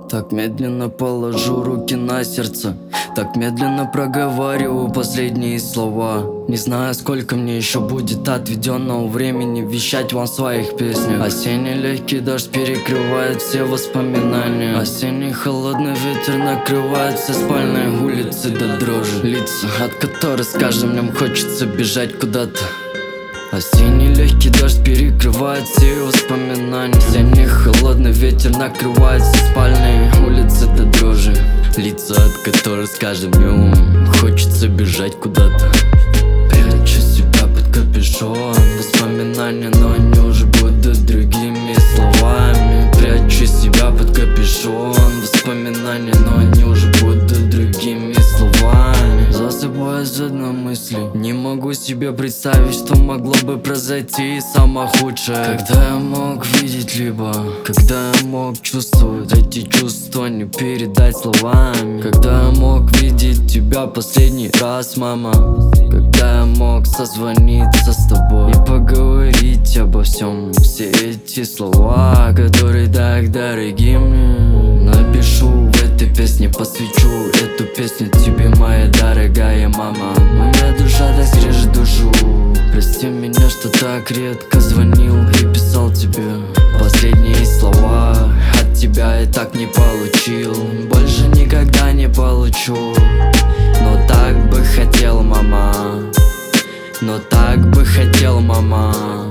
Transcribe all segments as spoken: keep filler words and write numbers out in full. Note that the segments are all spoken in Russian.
Так медленно положу руки на сердце, так медленно проговариваю последние слова. Не знаю, сколько мне еще будет отведенного времени вещать вам в своих песнях. Осенний легкий дождь перекрывает все воспоминания. Осенний холодный ветер накрывает все спальные улицы до дрожи. Лица, от которых с каждым днем хочется бежать куда-то. Осенний легкий дождь перекрывает все воспоминания. Осенний холодный ветер накрывает все спальные улицы до дрожи. Лица, от которых с каждым днем хочется бежать куда-то. Прячу себя под капюшон воспоминания, но они уже будут другими словами. Прячу себя под капюшон воспоминания, но они уже будут другими словами. Засыпаю с одной мыслью, не могу себе представить, что могло бы произойти самое худшее. Когда я мог видеть либо, когда я мог чувствовать эти чувства, не передать словами. Когда я мог видеть тебя последний раз, мама. Когда я мог созвониться с тобой и поговорить обо всем. Все эти слова, которые так дороги мне, напишу в этой песне, посвящу эту песню тебе, моя дорогая мама. Моя душа так скрежет душу. Прости меня, что так редко звонил и писал тебе. Последние слова от тебя я так не получил, больше никогда не получу. Но так бы хотел, мама, но так бы хотел, мама.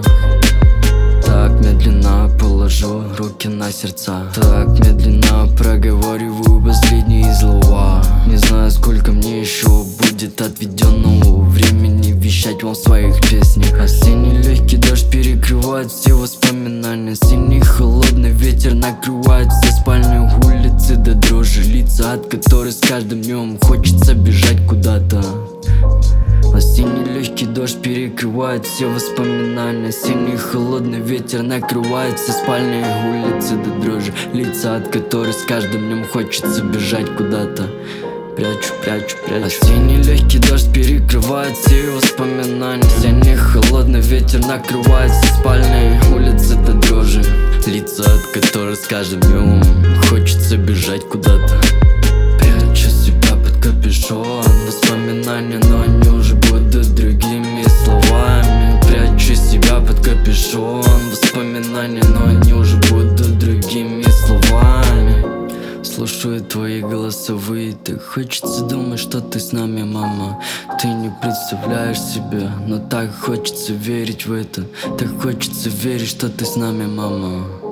Так медленно положу руки на сердца, так медленно проговариваю последние слова. Не знаю, сколько мне еще будет отведенного времени вещать вам в своих песнях. Осенний легкий дождь перекрывает все воспоминания. Осенний холодный ветер накрывает все спальные улицы до дрожи. Лица, от которых с каждым днем хочется бежать куда-то. Осенний легкий дождь перекрывает все воспоминания. Осенний холодный ветер накрывает все спальные улицы до дрожи. Лица, от которых с каждым днем хочется бежать куда-то. Прячу, прячу, прячу. Осенний легкий дождь перекрывает все воспоминания. Осенний холодный ветер накрывает все спальные улицы до дрожи. Лица, от которых с каждым днем хочется бежать куда-то. Прячу себя под капюшон воспоминания, но они уже будут другими словами. Прячу себя под капюшон воспоминания, но они уже будут другими словами. Слушаю твои голосовые, так хочется думать, что ты с нами, мама. Ты не представляешь себе, но так хочется верить в это. Так хочется верить, что ты с нами, мама.